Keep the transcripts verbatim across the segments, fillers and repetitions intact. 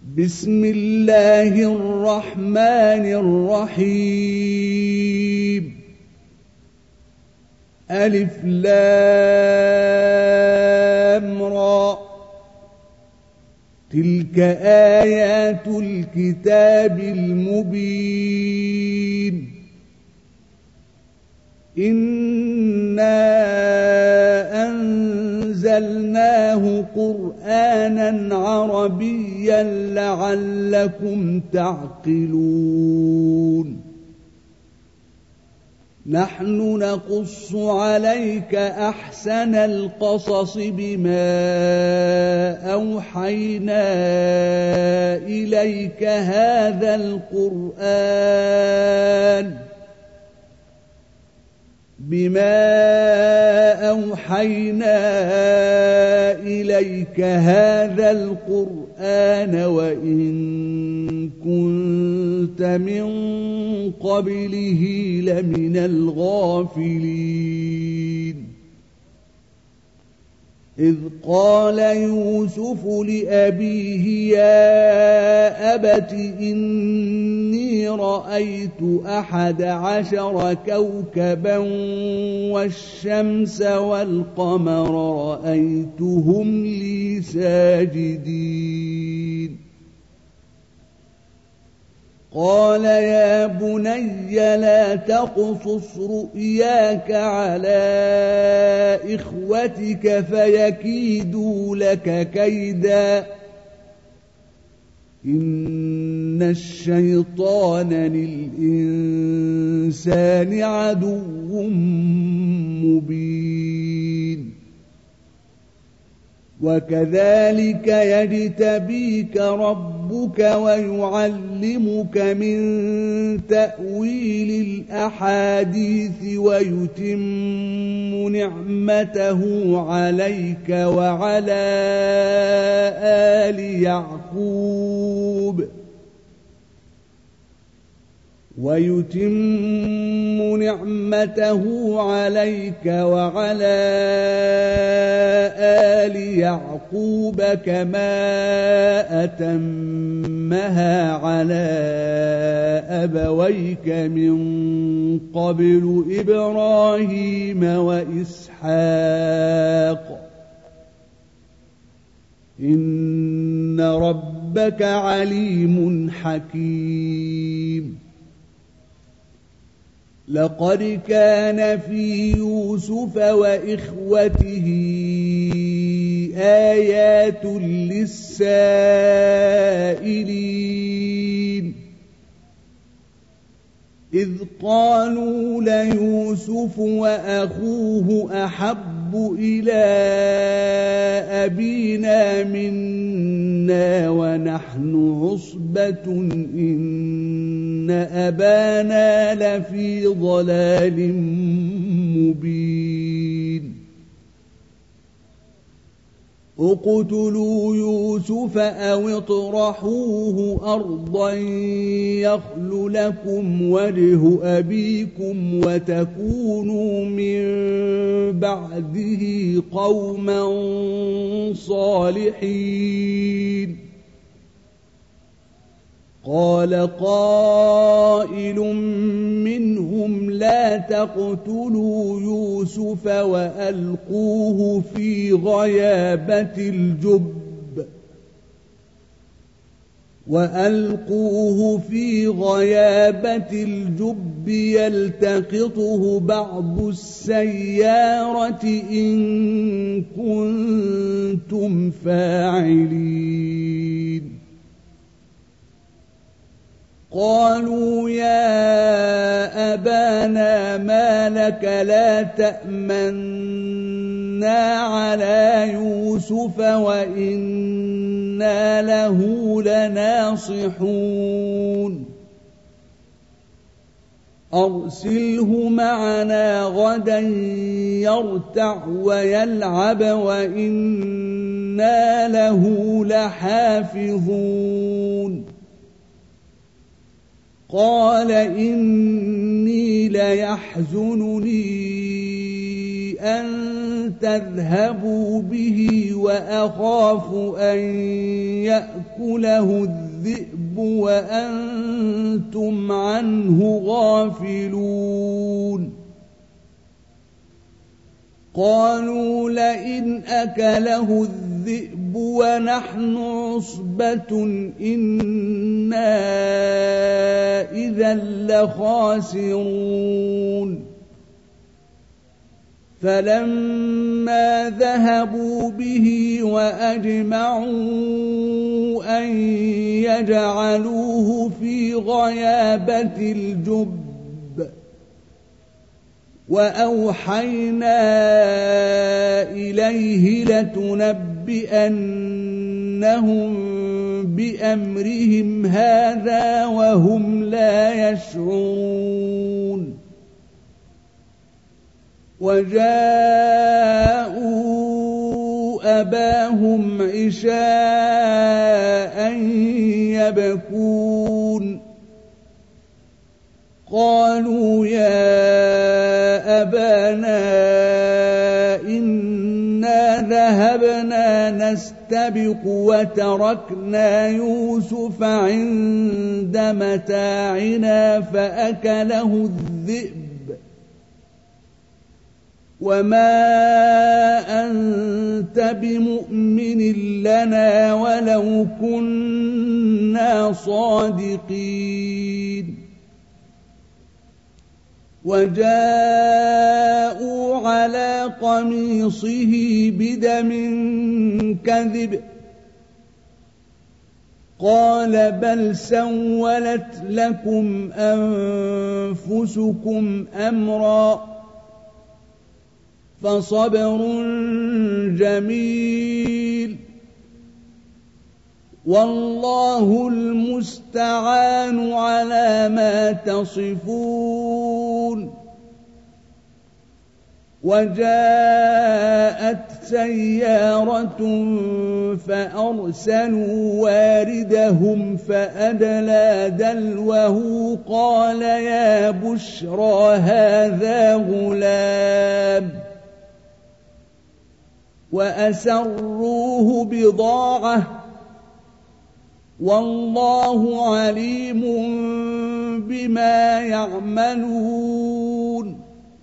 بسم الله الرحمن الرحيم ألف لام را تلك آيات الكتاب المبين إنا أنزلناه قرآنا عربيا لعلكم تعقلون نحن نقص عليك أحسن القصص بما أوحينا إليك هذا القرآن بما أوحينا إليك هذا القرآن وإن كنت من قبله لمن الغافلين إذ قال يوسف لأبيه يا أبت إني رأيت أحد عشر كوكبا والشمس والقمر رأيتهم لي ساجدين قال يا بني لا تقصص رؤياك على إخوتك فيكيدوا لك كيدا إن الشيطان للإنسان عدو مبين وكذلك يجتبيك ربك ويعلمك من تأويل الأحاديث ويتم نعمته عليك وعلى آل يعقوب ويتم نعمته عليك وعلى آل يعقوب كما أتمها على أبويك من قبل إبراهيم وإسحاق إن ربك عليم حكيم لقد كان في يوسف وإخوته آيات للسائلين إذ قالوا ليوسف وأخوه أحب إلى أبينا منا ونحن عصبة إن أبانا لفي ضلال مبين اقتلوا يوسف أو اطرحوه أرضا يخل لكم وجه أبيكم وتكونوا من بعده قوما صالحين قال قائل منهم لا تقتلوا يوسف وألقوه في غيابة الجب وألقوه في غيابة الجب يلتقطه بعض السيارة إن كنتم فاعلين قالوا يا أبانا ما لك لا تأمنا على يوسف وإنا له لناصحون أرسله معنا غدا يرتع ويلعب وإنا له لحافظون قال إني ليحزنني أن تذهبوا به وأخاف أن يأكله الذئب وأنتم عنه غافلون قالوا لئن أكله الذئب ونحن عصبة إنا إذا لخاسرون فلما ذهبوا به وأجمعوا أن يجعلوه في غيابة الجب وأوحينا إليه لتنبئنهم بأمرهم هذا وهم لا يشعرون وجاءوا أباهم عشاء يبكون قالوا يا أبانا إنا ذهبنا نستبق وتركنا يوسف عند متاعنا فأكله الذئب وما أنت بمؤمن لنا ولو كنا صادقين وجاءوا على قميصه بدم كذب قال بل سولت لكم أنفسكم أمرا فصبر جميل والله المستعان على ما تصفون وجاءت سيارة فأرسلوا واردهم فأدلى دلوه قال يا بشرى هذا غلام وأسروه بضاعة والله عليم بما يعملون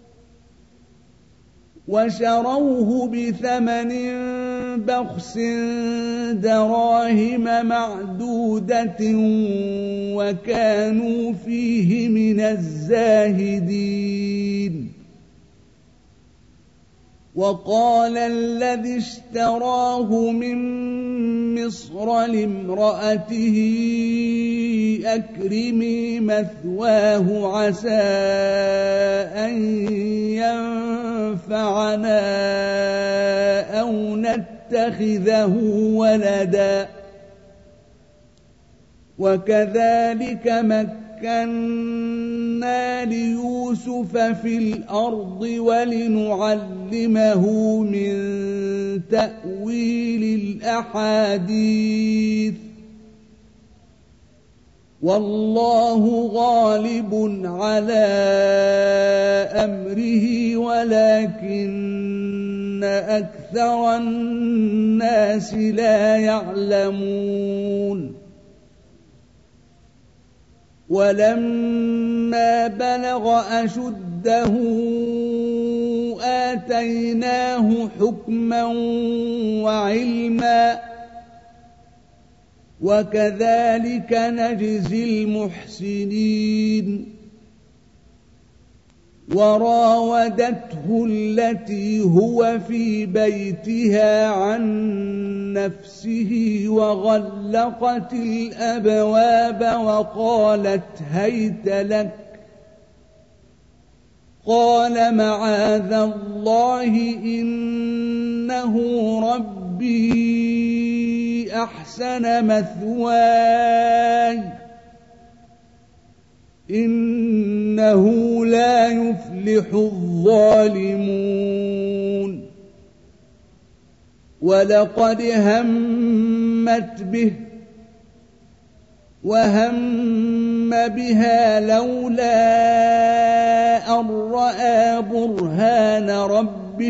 وشروه بثمن بخس دراهم معدودة وكانوا فيه من الزاهدين وقال الذي اشتراه من مصر لامرأته أكرمي مثواه عسى أن ينفعنا أو نتخذه ولدا وكذلك مكنا ليوسف في الأرض ولنعلمه من تأويل الأحاديث والله غالب على أمره ولكن أكثر الناس لا يعلمون ولما بلغ أشده آتيناه حكما وعلما وكذلك نجزي المحسنين وراودته التي هو في بيتها عن نفسه وغلقت الأبواب وقالت هيت لك قال معاذ الله إنه ربي أحسن مثواي إنه لا يفلح الظالمون ولقد همت به وهم بها لولا أن رأى برهان ربه ربه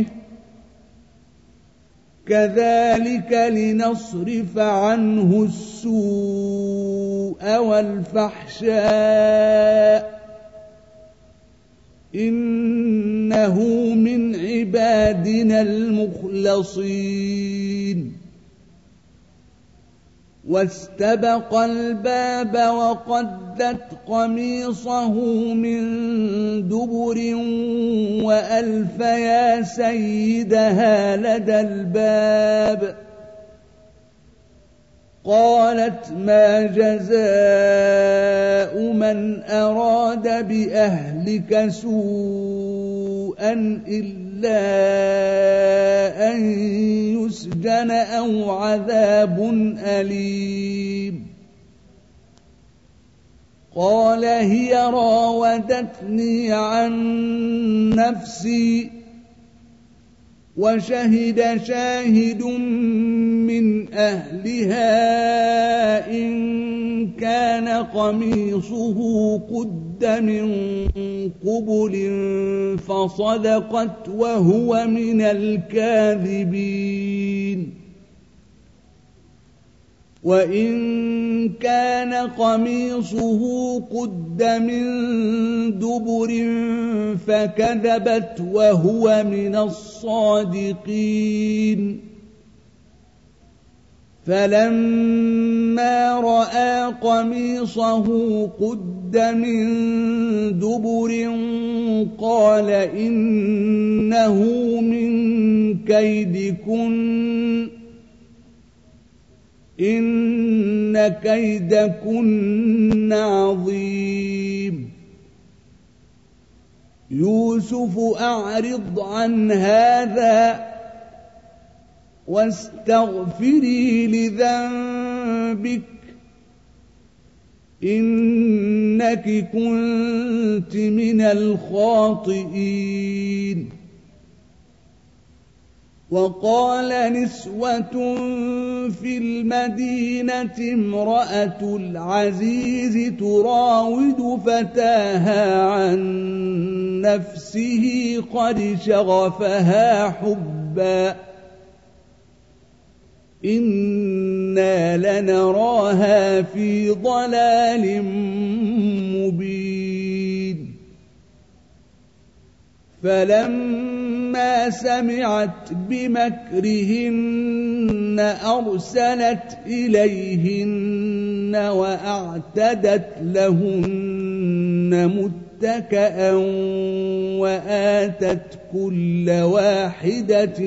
كذلك لنصرف عنه السوء والفحشاء إنه من عبادنا المخلصين واستبق الباب وقدت قميصه من دبر وألف يا سيدها لدى الباب قالت ما جزاء من أراد بأهلك سوءا إلا أن يسجن أو عذاب أليم قال هي راودتني عن نفسي وشهد شاهد من أهلها إن كان قميصه قد من قبل فصدقت وهو من الكاذبين وإن كان قميصه قد من دبر فكذبت وهو من الصادقين فلما رأى قميصه قد من دبر قال إنه من كيدكن إن كيدكن عظيم يوسف أعرض عن هذا واستغفري لذنبك إنك كنت من الخاطئين وقال نسوة في المدينة امرأة العزيز تراود فتاها عن نفسه قد شغفها حبا إنا لنراها في ضلال مبين فلما سمعت بمكرهن أرسلت إليهن وأعتدت لهن متكئا وآتت كل واحدة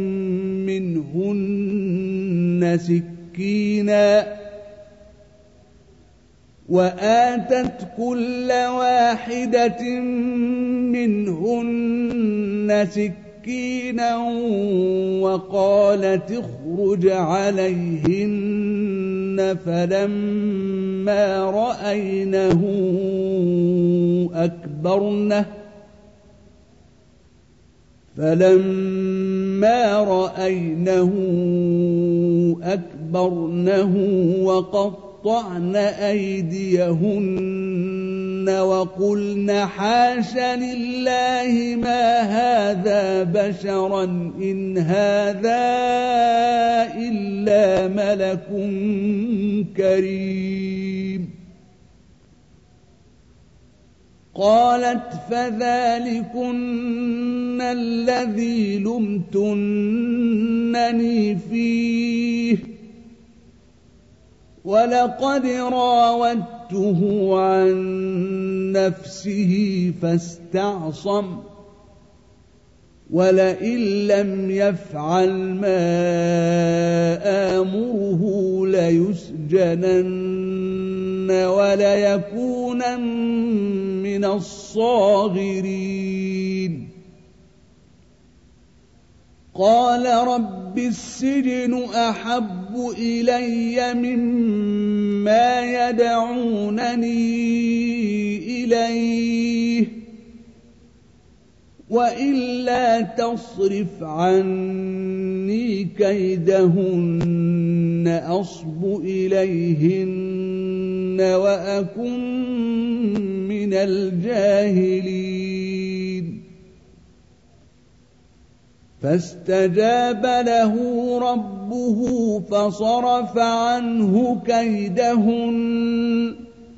منهن سكينا وآتت كل واحدة منهن سكينا وقالت اخرج عليهن فلما رأينه أكبرنه فلما رأينه أكبرنه وقطعن أيديهن وقلن حاش لله ما هذا بشرا إن هذا إلا ملك كريم قالت فذلكن الذي لمتنني فيه ولقد راودته عن نفسه فاستعصم ولئن لم يفعل ما آمره ليسجنن وليكونن من الصاغرين قال رب السجن أحب إلي مما يدعونني إليه وإلا تصرف عني كيدهن أصب إليهن وأكن من الجاهلين فاستجاب له ربه فصرف عنه كيدهن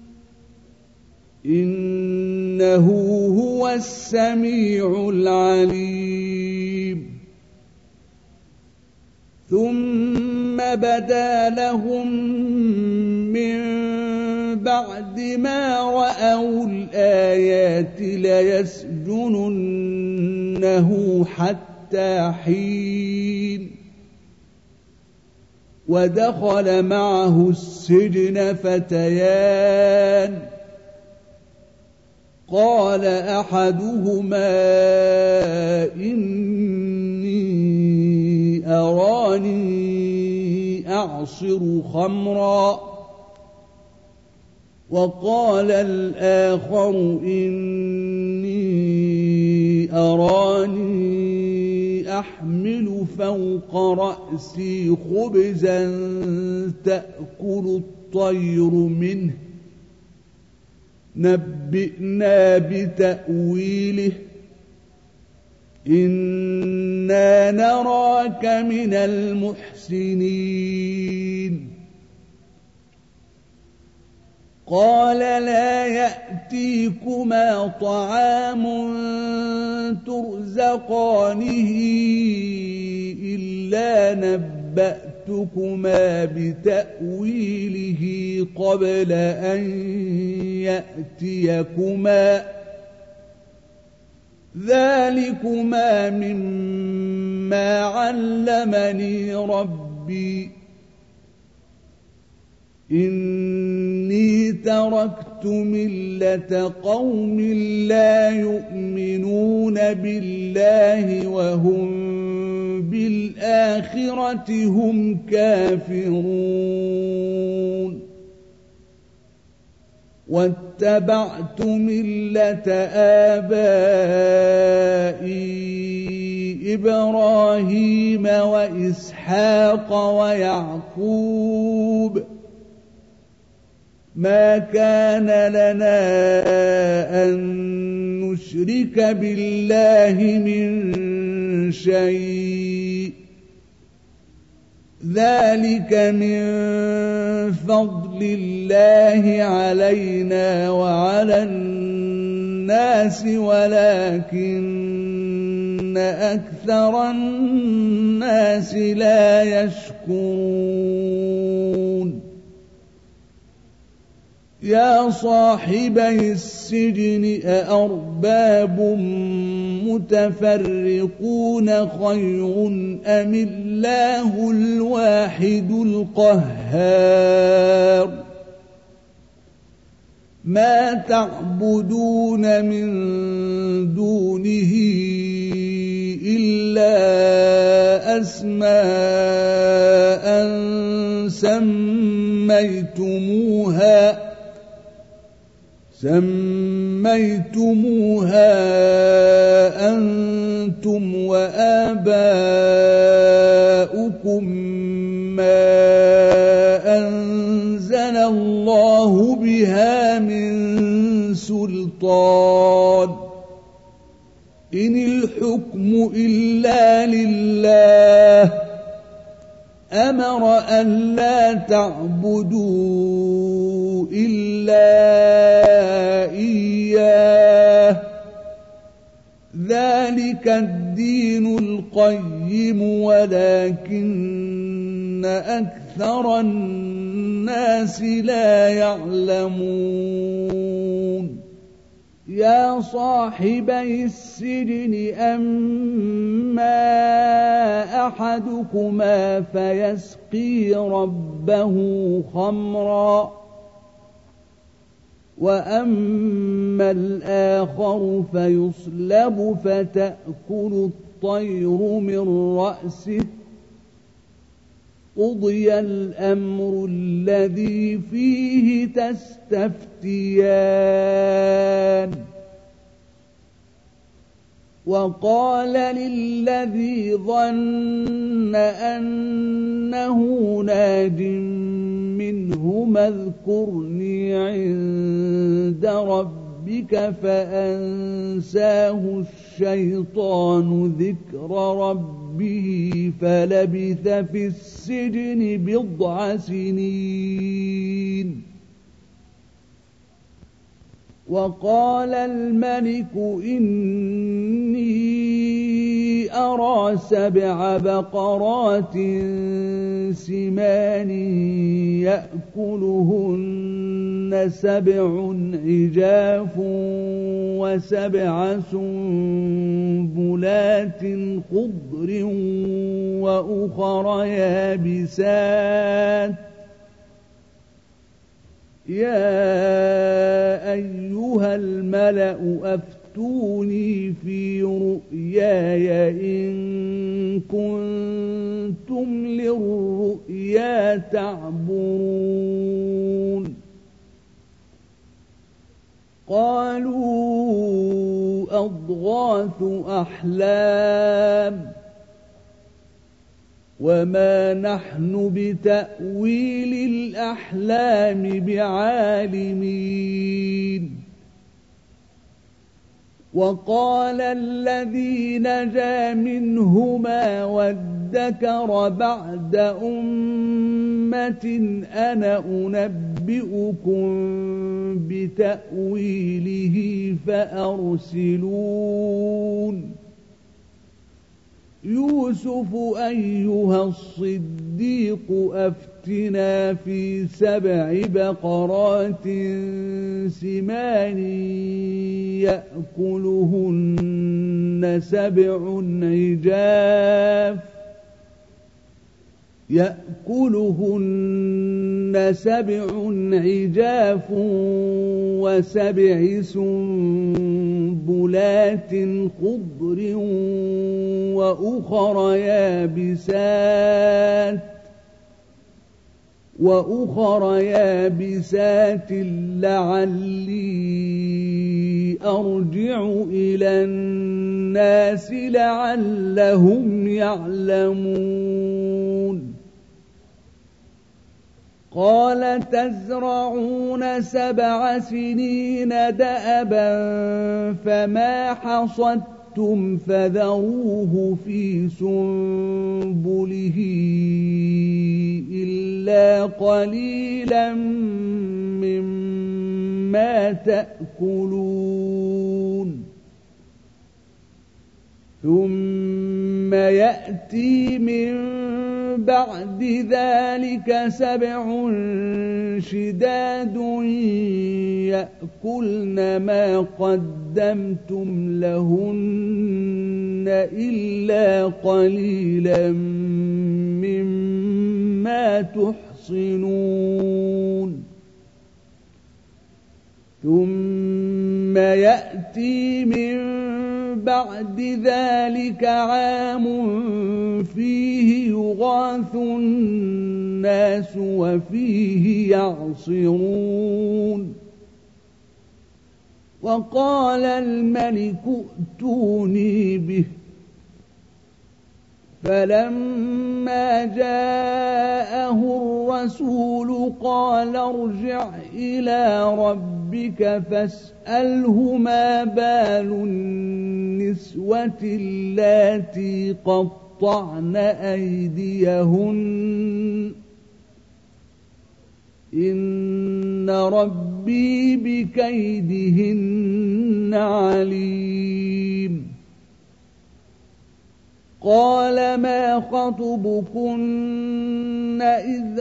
إنه هو السميع العليم ثم بدا لهم من بعد ما رأوا الآيات ليسجننه حتى حين ودخل معه السجن فتيان قال أحدهما إني أراني أعصر خمرا وقال الآخر إني أراني أحمل فوق رأسي خبزا تأكل الطير منه نبئنا بتأويله إنا نراك من المحسنين قال لا يأتيكما طعام ترزقانه إلا نبأتكما بتأويله قبل أن يأتيكما ذلكما مما علمني ربي إني تركت ملة قوم لا يؤمنون بالله وهم بالآخرة هم كافرون واتبعت ملة آبائي إبراهيم وإسحاق ويعقوب ما كان لنا أن نشرك بالله من شيء ذلك من فضل الله علينا وعلى الناس ولكن أكثر الناس لا يشكرون يا صاحبي السجن أأرباب متفرقون خير أم الله الواحد القهار ما تعبدون من دونه إلا أسماء سميتموها سميتموها أنتم وآباؤكم ما أنزل الله بها من سلطان إن الحكم إلا لله أمر أن لا تعبدوا إلا إياه ذلك الدين القيم ولكن أكثر الناس لا يعلمون يا صاحبي السجن أما أحدكما فيسقي ربه خمرا وأما الآخر فيصلب فتأكل الطير من رأسه قضي الأمر الذي فيه تستفتيان وقال للذي ظن أنه ناج منهما اذكرني عند ربك ربك فأنساه الشيطان ذكر ربه فلبث في السجن بضع سنين. وقال الملك إني أرى سبع بقرات سمان يأكلهن سبع عجاف وسبع سنبلات خضر وأخر يابسات يا أيها الملأ أفتوني في رؤياي إن كنتم للرؤيا تعبرون. قالوا أضغاث أحلام وما نحن بتأويل الأحلام بعالمين. وقال الذي نجا منهما وادكر بعد أمة أنا أنبئكم بتأويله فأرسلون. يوسف أيها الصديق أفتنا في سبع بقرات سمان يأكلهن سبع عجاف يأكلهن سبع عجاف وسبع سنبلات خضر وأخر يابسات وأخر يابسات لعلي أرجع إلى الناس لعلهم يعلمون. قال تزرعون سبع سنين دأبا فما حصدتم فذروه في سنبله إلا قليلا مما تأكلون. ثم يأتي من بعد ذلك سبع شداد يأكلن ما قدمتم لهن إلا قليلا مما تحصنون. ثم يأتي من بعد ذلك عام فيه يغاث الناس وفيه يعصرون. وقال الملك ائتوني به. فلما جاءه الرسول قال ارجع إلى ربك فاسأله ما بال النسوة اللاتي قطعن أيديهن إن ربي بكيدهن عليم. قال ما خطبكن إذ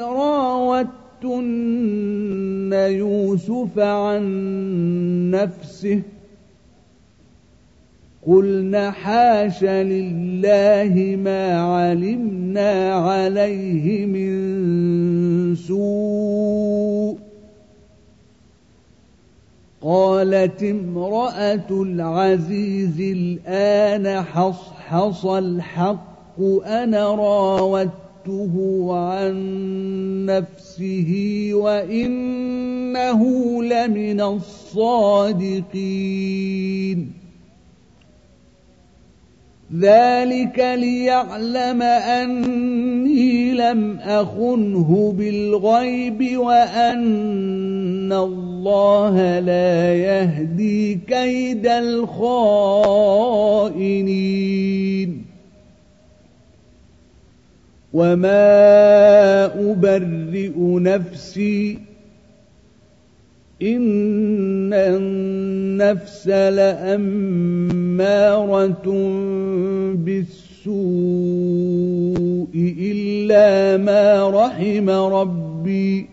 راوتن يوسف عن نفسه قلنا حاش لله ما علمنا عليه من سوء. قالت امرأة العزيز الآن حصحص الحق أنا راودته عن نفسه وإنه لمن الصادقين. ذلك ليعلم أني لم أخنه بالغيب وأن إن الله لا يهدي كيد الخائنين وما أبرئ نفسي إن النفس لأمارة بالسوء إلا ما رحم ربي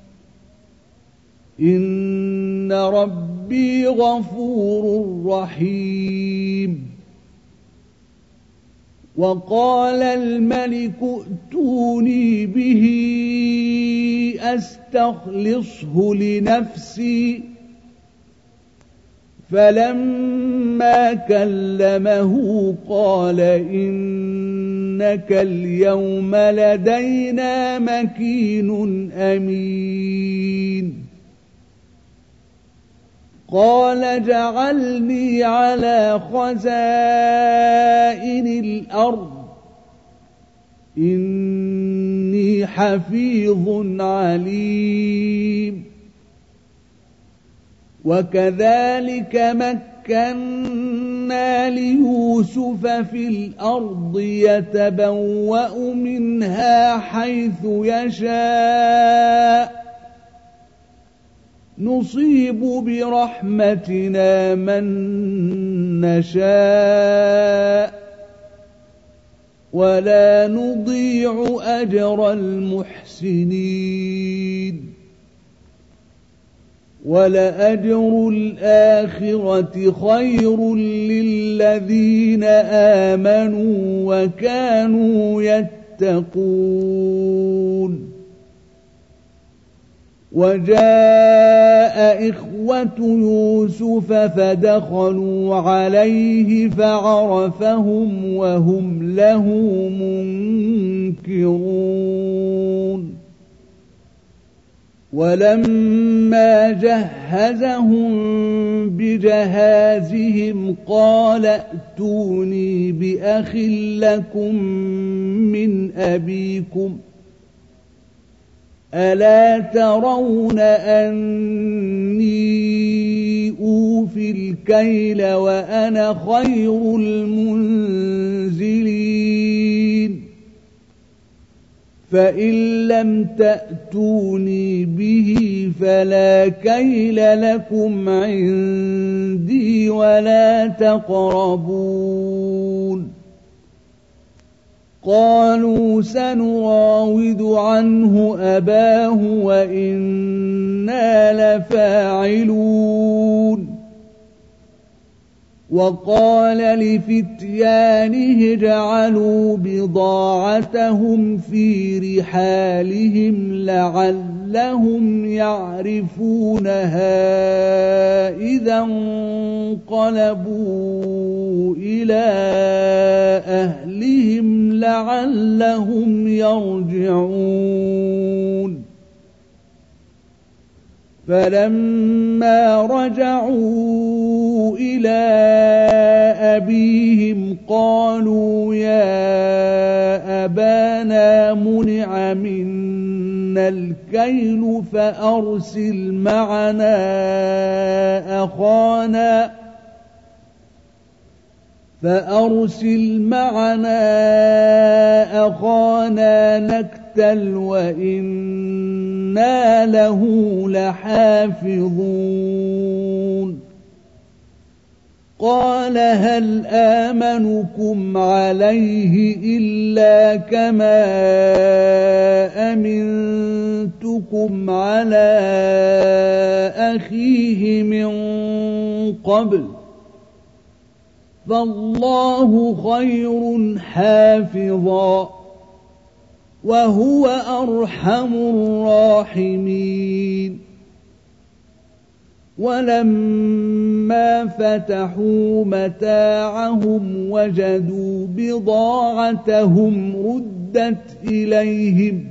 إن ربي غفور رحيم وقال الملك ائتوني به أستخلصه لنفسي فلما كلمه قال إنك اليوم لدينا مكين أمين قال اجعلني على خزائن الأرض إني حفيظ عليم وكذلك مكنا ليوسف في الأرض يتبوأ منها حيث يشاء نصيب برحمتنا من نشاء ولا نضيع أجر المحسنين ولأجر الآخرة خير للذين آمنوا وكانوا يتقون وجاء إخوة يوسف فدخلوا عليه فعرفهم وهم له منكرون ولما جهزهم بجهازهم قال ائتوني بأخ لكم من أبيكم ألا ترون أني أوفي الكيل وأنا خير المنزلين فإن لم تأتوني به فلا كيل لكم عندي ولا تقربون قالوا سنراود عنه أباه وإنا لفاعلون وقال لفتيانه اجعلوا بضاعتهم في رحالهم لعلهم يعرفونها إذا انقلبوا إلى أهلهم لعلهم يرجعون فلما رجعوا إلى أبيهم قالوا يا أبانا منع منا الكيل فأرسل معنا أخانا فأرسل معنا أخانا نكتل وإنا له لحافظون قال هل آمنكم عليه إلا كما أمنتكم على أخيه من قبل فالله خير حافظا وهو أرحم الراحمين ولما فتحوا متاعهم وجدوا بضاعتهم ردت إليهم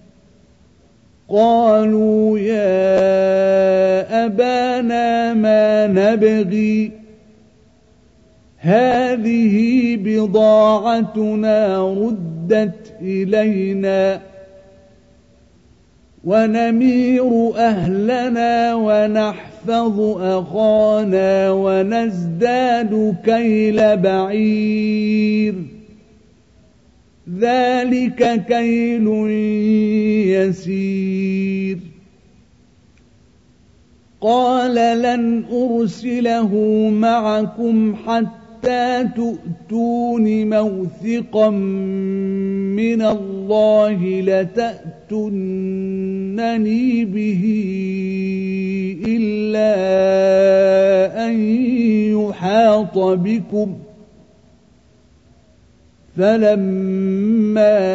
قالوا يا أبانا ما نبغي هذه بضاعتنا ردت إلينا ونمير أهلنا ونحفظ أخانا ونزداد كيل بعير ذلك كيل يسير قال لن أرسله معكم حتى تؤتون موثقا من الله لتأتونني به إلا أن يحاط بكم فلما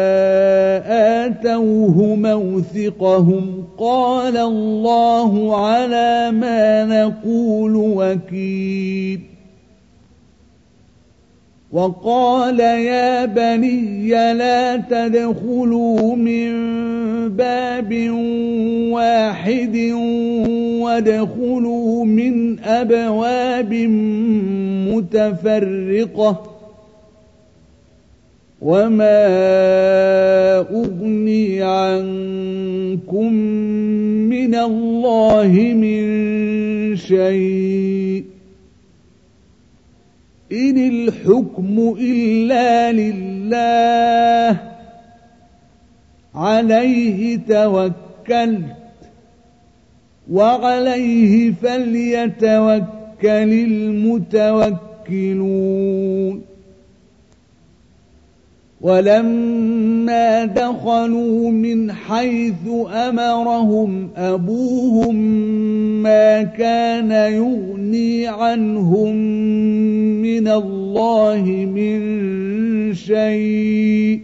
آتوه موثقهم قال الله على ما نقول وكيل وقال يا بني لا تدخلوا من باب واحد وادخلوا من أبواب متفرقة وما أغني عنكم من الله من شيء إن الحكم إلا لله عليه توكلت وعليه فليتوكل المتوكلون ولما دخلوا من حيث أمرهم أبوهم ما كان يغني عنهم من الله من شيء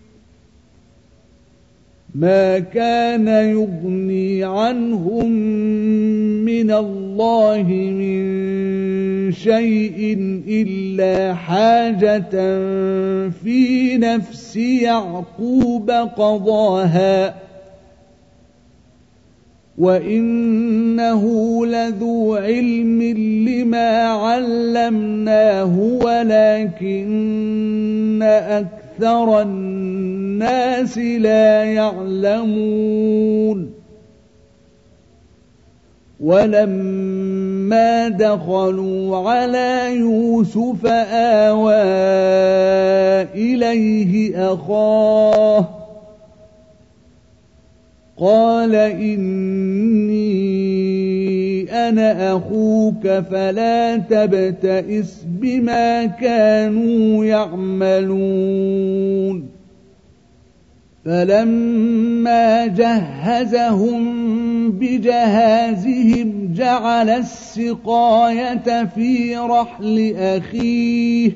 ما كان يغني عنهم من الله من شيء إلا حاجة في نفس يعقوب قضاها وإنه لذو علم لما علمناه ولكن أكثر الناس لا يعلمون ولما دخلوا على يوسف آوى إليه أخاه قال إني أنا أخوك فلا تبتئس بما كانوا يعملون فلما جهزهم بجهازهم جعل السقاية في رحل أخيه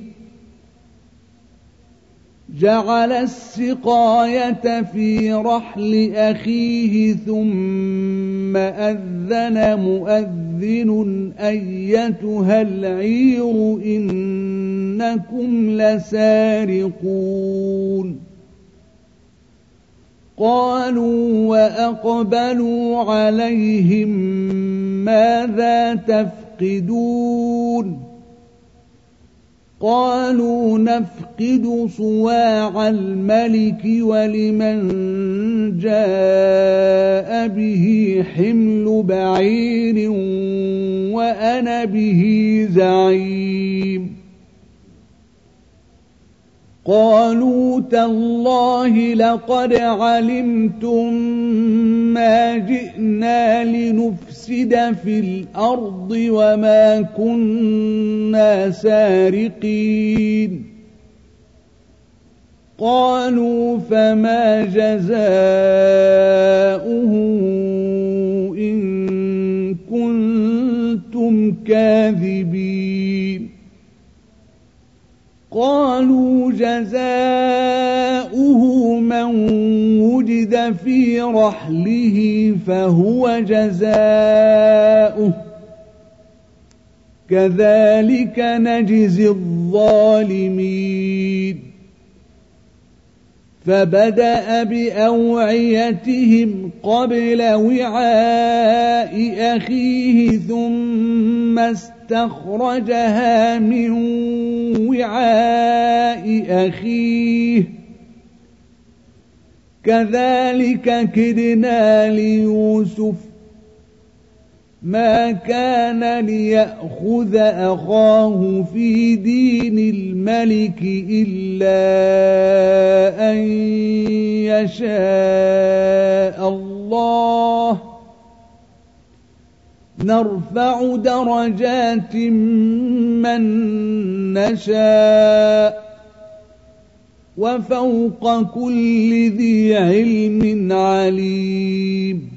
جعل السقاية في رحل أخيه ثم أذن مؤذن أيتها العير إنكم لسارقون قالوا وأقبلوا عليهم ماذا تفقدون قالوا نفقد صواع الملك ولمن جاء به حمل بعير وأنا به زعيم قالوا تالله لقد علمتم ما جئنا لنفسد في الأرض وما كنا سارقين قالوا فما جزاؤه إن كنتم كاذبين قالوا جزاؤه من وجد في رحله فهو جزاؤه كذلك نجزي الظالمين فبدأ بأوعيتهم قبل وعاء أخيه ثم استخرجها من وعاء أخيه كذلك كدنا ليوسف ما كان ليأخذ أخاه في دين الملك إلا أن يشاء الله نرفع درجات من نشاء وفوق كل ذي علم عليم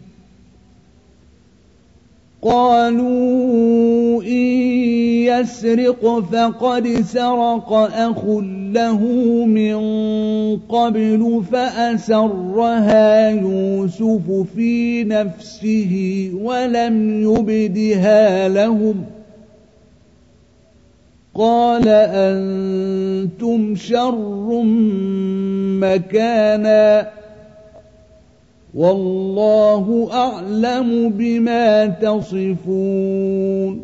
قالوا إن يسرق فقد سرق أخ له من قبل فأسرها يوسف في نفسه ولم يبدها لهم قال أنتم شر مكانا والله أعلم بما تصفون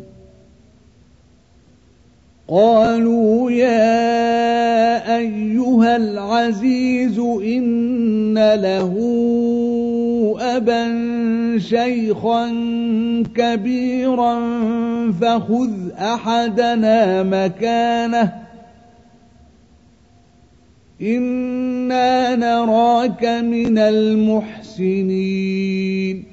قالوا يا أيها العزيز إن له أبا شيخا كبيرا فخذ أحدنا مكانه إنا نراك من المحسنين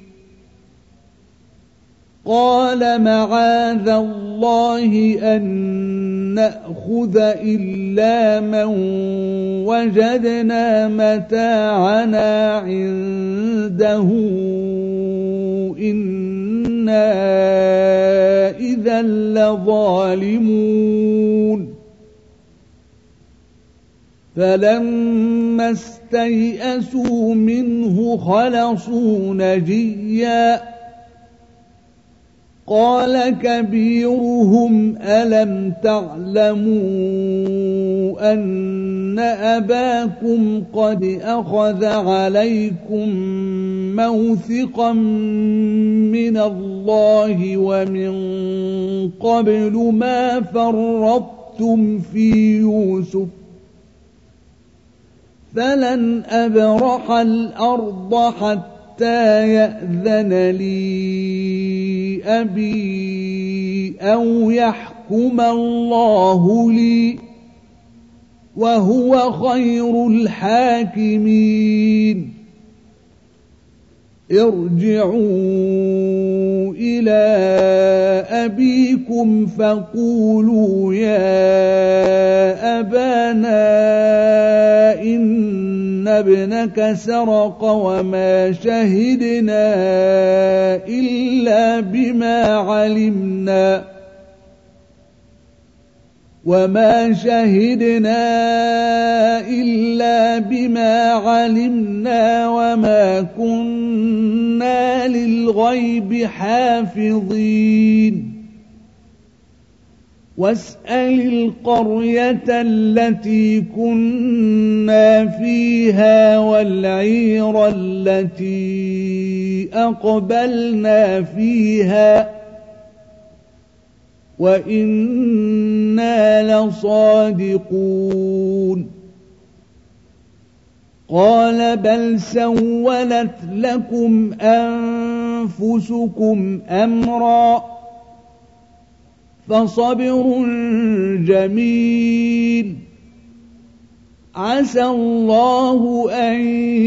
قال معاذ الله أن نأخذ إلا من وجدنا متاعنا عنده إنا إذا لظالمون فلما استيئسوا منه خلصوا نجيا قال كبيرهم ألم تعلموا أن أباكم قد أخذ عليكم موثقا من الله ومن قبل ما فرطتم في يوسف فلن أبرح الأرض حتى يأذن لي أبي أو يحكم الله لي وهو خير الحاكمين ارجعوا إلى أبيكم فقولوا يا أبانا إن ابنك سرق وما شهدنا إلا بما علمنا وما شهدنا إلا بما علمنا وما كنا للغيب حافظين واسأل القرية التي كنا فيها والعير التي أقبلنا فيها وإنا لصادقون قال بل سولت لكم أنفسكم أمرا فصبر جميل عسى الله أن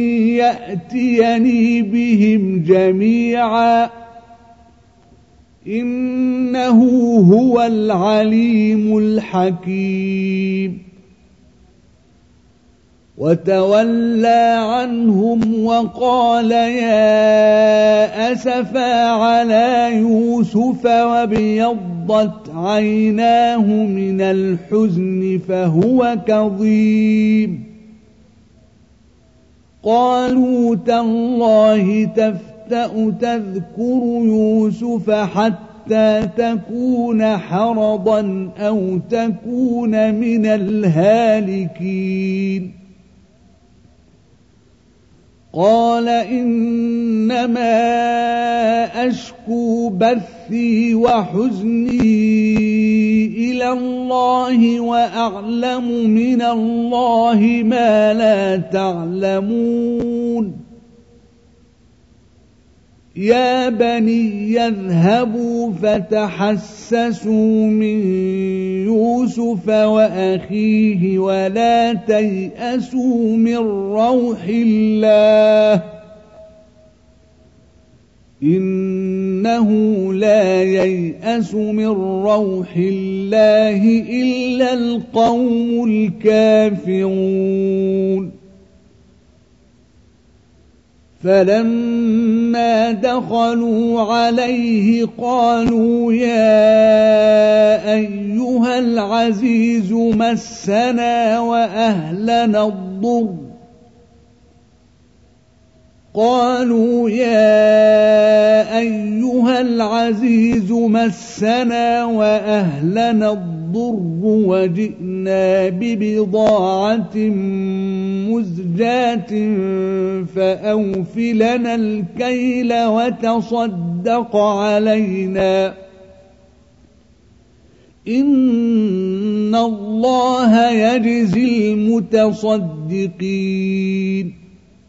يأتيني بهم جميعا إنه هو العليم الحكيم وتولى عنهم وقال يا أسفا على يوسف وابيضت عيناه من الحزن فهو كظيم قالوا تالله تفتأ تذكر يوسف حتى تكون حرضا أو تكون من الهالكين قال إنما أشكو بثي وحزني إلى الله وأعلم من الله ما لا تعلمون يا بني اذهبوا فتحسسوا من يوسف وأخيه ولا تيأسوا من روح الله إنه لا ييأس من روح الله إلا القوم الكافرون فلما دخلوا عليه قالوا يا أيها العزيز مسنا وأهلنا الضر قالوا يا أيها العزيز مسنا وأهلنا الضر وجئنا ببضاعة مزجاة فأوف لنا الكيل وتصدق علينا إن الله يجزي المتصدقين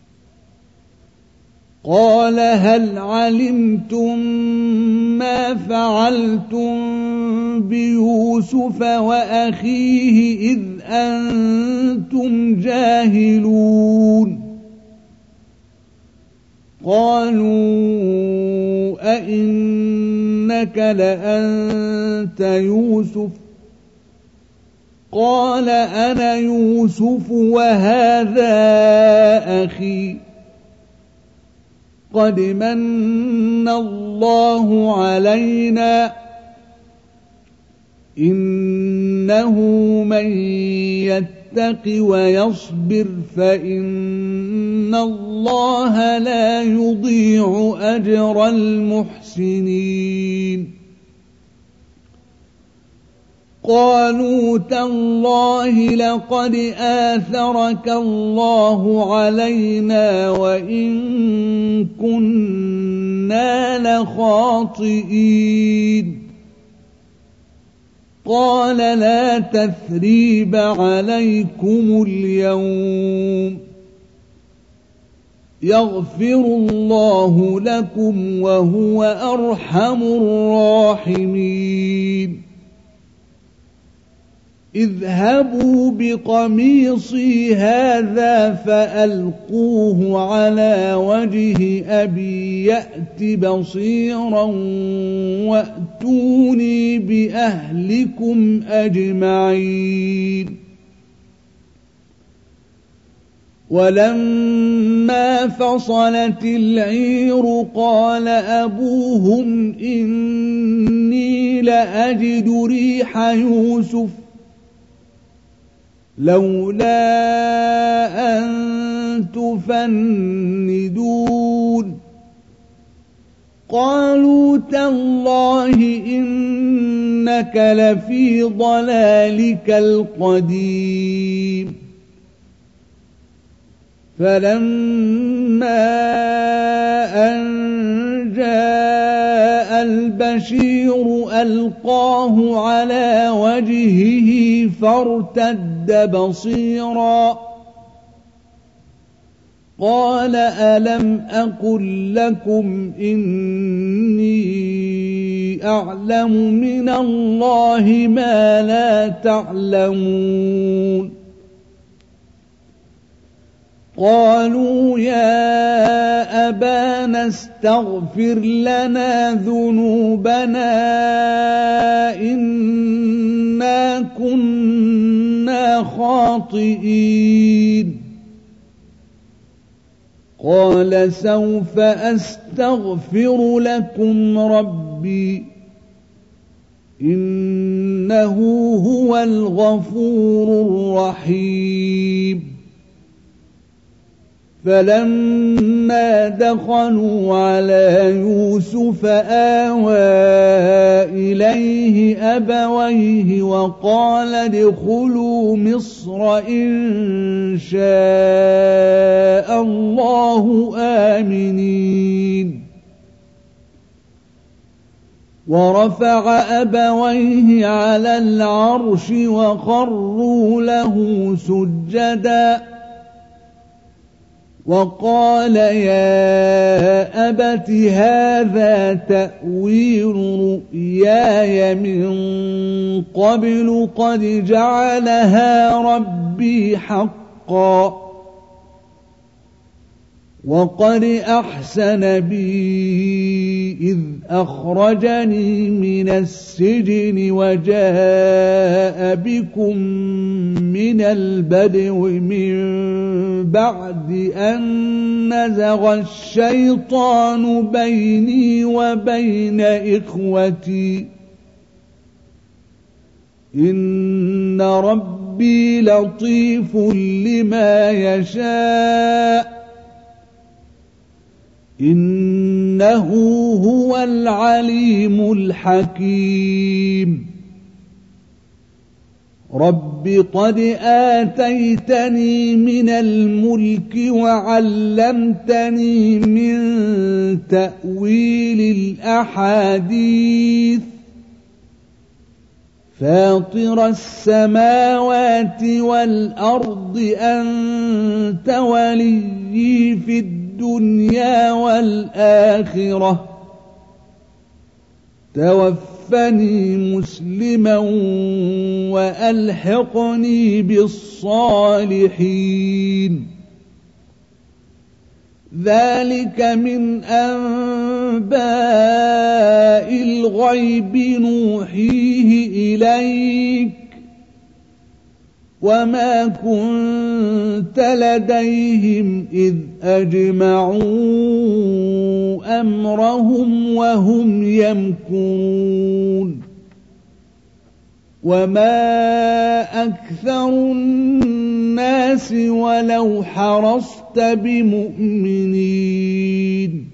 قال هل علمتم ما فعلتم بيوسف وأخيه إذ أنتم جاهلون قالوا أئنك لأنت يوسف قال أنا يوسف وهذا أخي قد من الله علينا إنه من يتق ويصبر فإن الله لا يضيع أجر المحسنين قالوا تالله لقد آثرك الله علينا وإن كنا لخاطئين قال لا تثريب عليكم اليوم يغفر الله لكم وهو أرحم الراحمين اذهبوا بقميصي هذا فألقوه على وجه أبي يأت بصيرا وأتوني بأهلكم أجمعين ولما فصلت العير قال أبوهم إني لأجد ريح يوسف لولا أن تفندون قالوا تالله إنك لفي ضلالك القديم فلما أن جاء البشير ألقاه على وجهه فارتد بصيرا قال ألم أقل لكم إني أعلم من الله ما لا تعلمون قالوا يا أبانا استغفر لنا ذنوبنا إنا كنا خاطئين قال سوف أستغفر لكم ربي إنه هو الغفور الرحيم فلما دخلوا على يوسف آوى إليه أبويه وقال ادخلوا مصر إن شاء الله آمنين ورفع أبويه على العرش وخروا له سجدا وقال يا أبت هذا تأويل رؤياي من قبل قد جعلها ربي حقا وقد أحسن بي إذ أخرجني من السجن وجاء بكم من البدو من بعد أن نزغ الشيطان بيني وبين إخوتي إن ربي لطيف لما يشاء إنه هو العليم الحكيم رب قد آتيتني من الملك وعلمتني من تأويل الأحاديث فاطر السماوات والأرض أنت وليي في الدنيا والآخرة توفني مسلما وألحقني بالصالحين ذلك من أنباء الغيب نوحيه إليك وما كنت لديهم إذ أجمعوا أمرهم وهم يمكرون وما أكثر الناس ولو حرصت بمؤمنين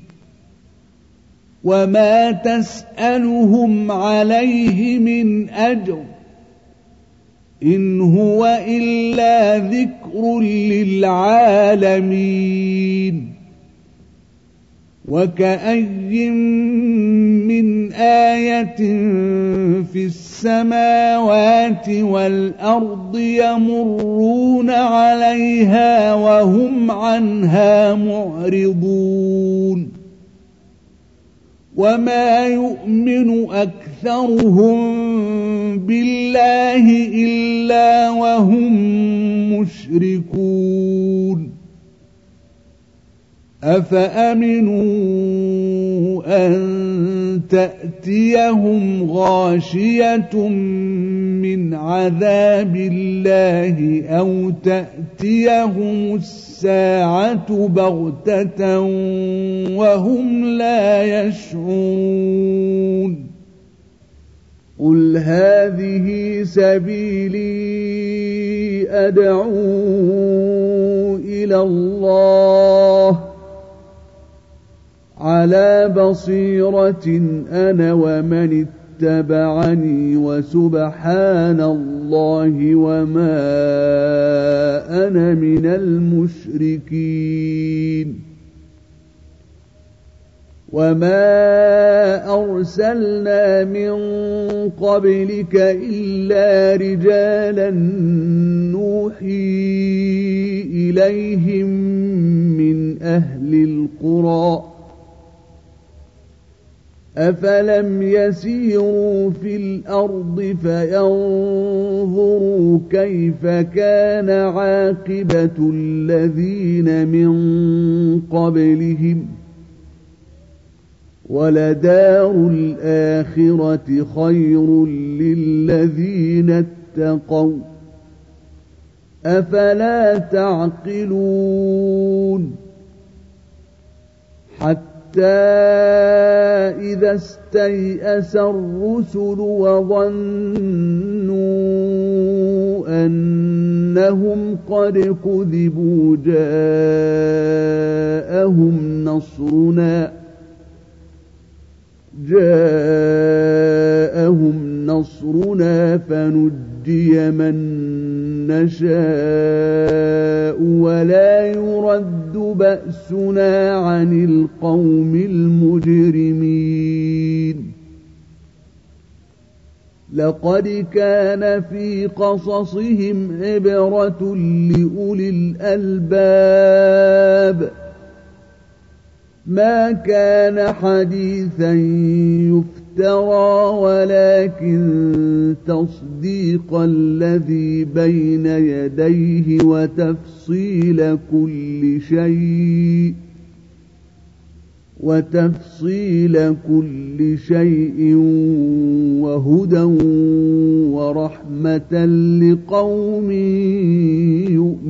وما تسألهم عليه من أجر إن هو إلا ذكر للعالمين وكأي من آية في السماوات والأرض يمرون عليها وهم عنها معرضون وما يؤمن أكثرهم بالله إلا وهم مشركون أفأمنوا أن تأتيهم غاشية من عذاب الله أو تأتيهم الساعة بغتة وهم لا يشعرون قل هذه سبيلي أدعو إلى الله على بصيرة أنا ومن اتبعني وسبحان الله وما أنا من المشركين وما أرسلنا من قبلك إلا رجالا نوحي إليهم من أهل القرى أفلم يسيروا في الأرض فينظروا كيف كان عاقبة الذين من قبلهم ولدار الآخرة خير للذين اتقوا أفلا تعقلون حتى إذا استيأس الرسل وظنوا أنهم قد كذبوا جاءهم نصرنا جاءهم نصرنا فنجي من نشاء ولا يرد بأسنا عن القوم المجرمين لقد كان في قصصهم عبرة لأولي الألباب ما كان حديثا يفترى ولكن تصديق الذي بين يديه وتفصيل كل شيء وتفصيل كل شيء وهدى ورحمة لقوم يؤمنون